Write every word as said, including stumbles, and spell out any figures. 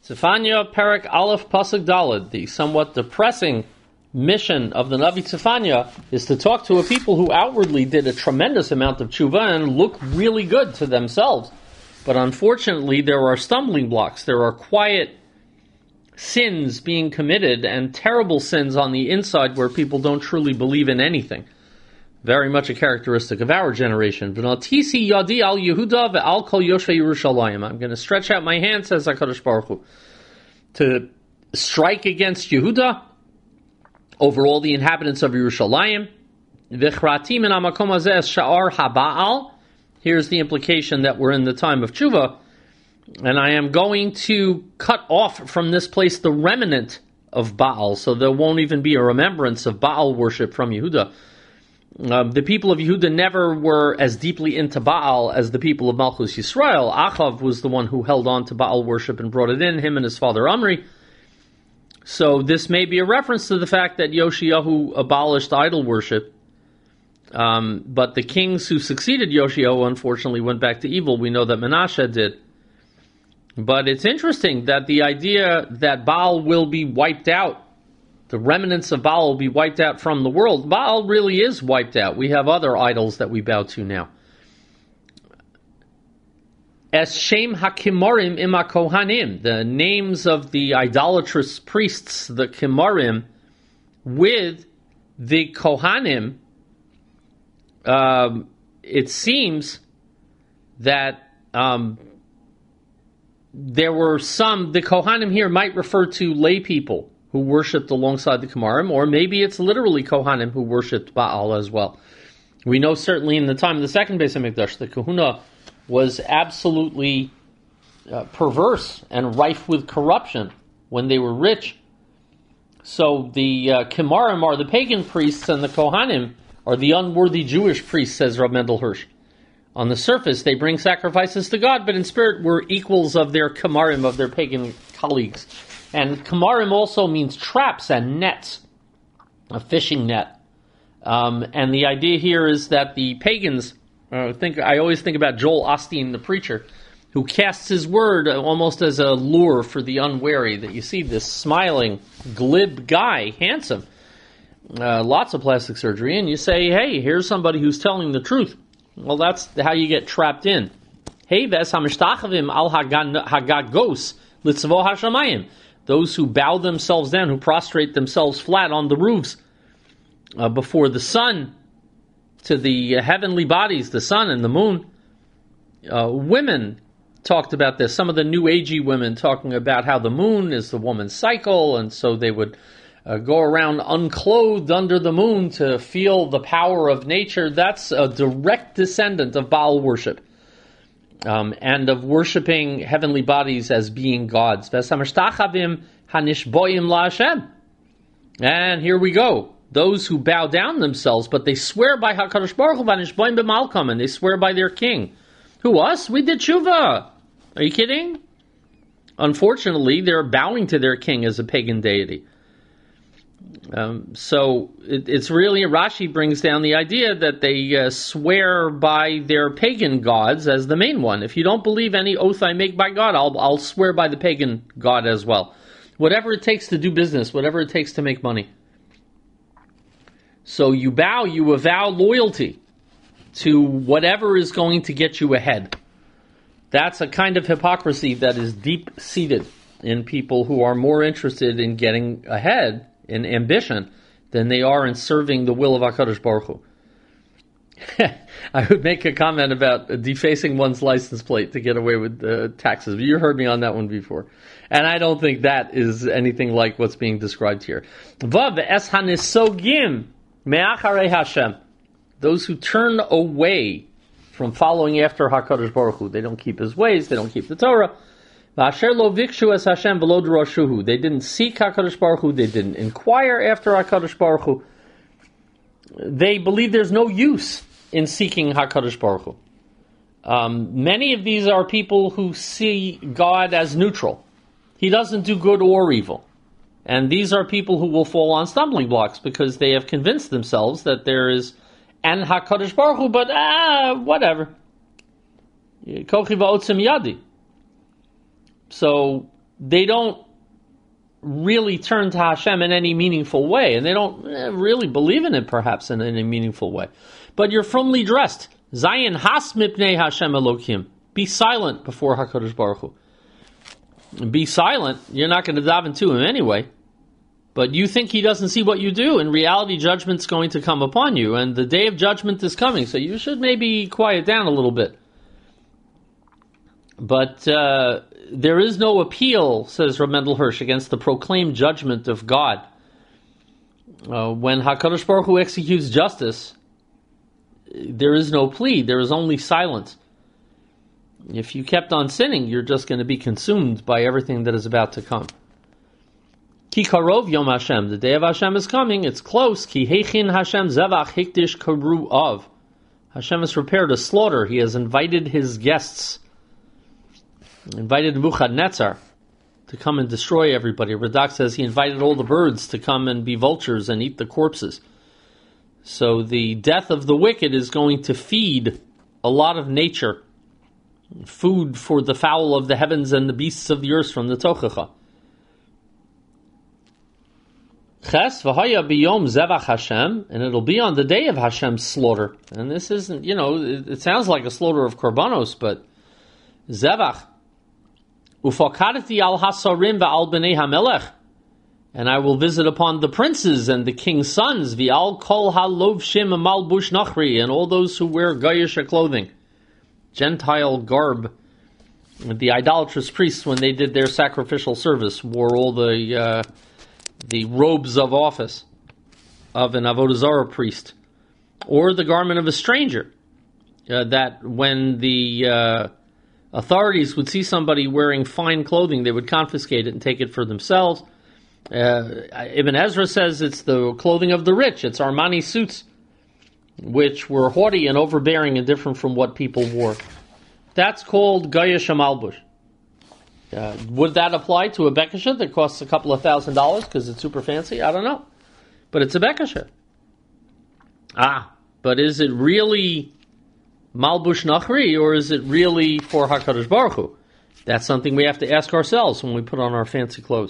Tzefanya Perek Aleph Pasuk Daled, the somewhat depressing mission of the Navi Tzefanya is to talk to a people who outwardly did a tremendous amount of tshuva and look really good to themselves. But unfortunately, there are stumbling blocks. There are quiet sins being committed and terrible sins on the inside where people don't truly believe in anything. Very much a characteristic of our generation. V'natisi yadi al Yehuda ve'al kol yoshvei Yerushalayim. I'm going to stretch out my hand, says HaKadosh Baruch Hu, to strike against Yehuda over all the inhabitants of Yerushalayim. V'chratim in hamakom hazeh es sha'ar haba'al. Here's the implication that we're in the time of tshuva, and I am going to cut off from this place the remnant of Baal, so there won't even be a remembrance of Baal worship from Yehuda. Um, the people of Yehuda never were as deeply into Baal as the people of Malchus Yisrael. Achav was the one who held on to Baal worship and brought it in, him and his father Omri. So this may be a reference to the fact that Yoshiyahu abolished idol worship. Um, but the kings who succeeded Yoshiyahu unfortunately went back to evil. We know that Menashe did. But it's interesting that the idea that Baal will be wiped out, the remnants of Baal will be wiped out from the world. Baal really is wiped out. We have other idols that we bow to now. Es Shem HaKimarim Ima Kohanim, the names of the idolatrous priests, the Kimarim, with the Kohanim, um, it seems that um, there were some, the Kohanim here might refer to lay people who worshipped alongside the Kimarim, or maybe it's literally Kohanim who worshipped Baal as well. We know certainly in the time of the second Beis HaMikdash, the Kahuna was absolutely uh, perverse and rife with corruption when they were rich. So the uh, Kimarim are the pagan priests, and the Kohanim are the unworthy Jewish priests, says Rav Mendel Hirsch. On the surface, they bring sacrifices to God, but in spirit were equals of their Kimarim, of their pagan colleagues. And Kimarim also means traps and nets, a fishing net. Um, and the idea here is that the pagans, uh, think I always think about Joel Osteen, the preacher, who casts his word almost as a lure for the unwary, that you see this smiling, glib guy, handsome, uh, lots of plastic surgery, and you say, hey, here's somebody who's telling the truth. Well, that's how you get trapped in. Hey, ves hamishtachavim al hagagos litzvo hashamayim. Those who bow themselves down, who prostrate themselves flat on the roofs uh, before the sun, to the uh, heavenly bodies, the sun and the moon. Uh, women talked about this. Some of the New Agey women talking about how the moon is the woman's cycle, and so they would uh, go around unclothed under the moon to feel the power of nature. That's a direct descendant of Baal worship. Um, and of worshiping heavenly bodies as being gods. And here we go. Those who bow down themselves, but they swear by HaKadosh Baruch Hu, v'nishboim b'malkam, and they swear by their king. Who, us? We did tshuva. Are you kidding? Unfortunately, they're bowing to their king as a pagan deity. Um, so it, it's really, Rashi brings down the idea that they uh, swear by their pagan gods as the main one. If you don't believe any oath I make by God, I'll, I'll swear by the pagan god as well. Whatever it takes to do business, whatever it takes to make money. So you bow, you avow loyalty to whatever is going to get you ahead. That's a kind of hypocrisy that is deep-seated in people who are more interested in getting ahead in ambition than they are in serving the will of HaKadosh Baruch Hu. I would make a comment about defacing one's license plate to get away with uh, taxes. You heard me on that one before. And I don't think that is anything like what's being described here. Vav es hanisogim me'acharei Hashem. Those who turn away from following after HaKadosh Baruch Hu. They don't keep his ways, they don't keep the Torah. They didn't seek HaKadosh Baruch Hu, they didn't inquire after HaKadosh Baruch Hu. They believe there's no use in seeking HaKadosh Baruch Hu. Um, many of these are people who see God as neutral. He doesn't do good or evil. And these are people who will fall on stumbling blocks because they have convinced themselves that there is an HaKadosh Baruch Hu, but ah, whatever. Kochi va'otzim yadi. So they don't really turn to Hashem in any meaningful way, and they don't eh, really believe in it perhaps in any meaningful way. But you're firmly dressed. Zayin has mipnei Hashem Elokim. Be silent before HaKadosh Baruch Hu. Be silent. You're not going to daven to him anyway. But you think he doesn't see what you do. In reality, judgment's going to come upon you, and the day of judgment is coming, so you should maybe quiet down a little bit. But uh, there is no appeal, says Reb Mendel Hirsch, against the proclaimed judgment of God. Uh, when HaKadosh Baruch Hu executes justice, there is no plea, there is only silence. If you kept on sinning, you're just going to be consumed by everything that is about to come. Ki karov Yom Hashem, the day of Hashem is coming, it's close. Ki heichin Hashem zevach hikdish karu of. Hashem has prepared a slaughter, he has invited his guests. Invited Nebuchadnezzar to come and destroy everybody. Radak says he invited all the birds to come and be vultures and eat the corpses. So the death of the wicked is going to feed a lot of nature. Food for the fowl of the heavens and the beasts of the earth from the Tochacha. Ches v'haya biyom zevach Hashem, and it'll be on the day of Hashem's slaughter. And this isn't, you know, it, it sounds like a slaughter of korbanos, but zevach. Ufakadati al hasarim va'al b'nei hamelech, and I will visit upon the princes and the king's sons, v'al kol halovshim malbush nachri, and all those who wear goyish clothing, Gentile garb. The idolatrous priests, when they did their sacrificial service, wore all the uh, the robes of office of an avodah zarah priest, or the garment of a stranger. Uh, that when the uh, authorities would see somebody wearing fine clothing, they would confiscate it and take it for themselves. Uh, Ibn Ezra says it's the clothing of the rich. It's Armani suits, which were haughty and overbearing and different from what people wore. That's called Goyish Malbush. Uh, would that apply to a bekasha that costs a couple of thousand dollars because it's super fancy? I don't know. But it's a bekasha. Ah, but is it really Malbush Nachri, or is it really for HaKadosh Baruch Hu? That's something we have to ask ourselves when we put on our fancy clothes.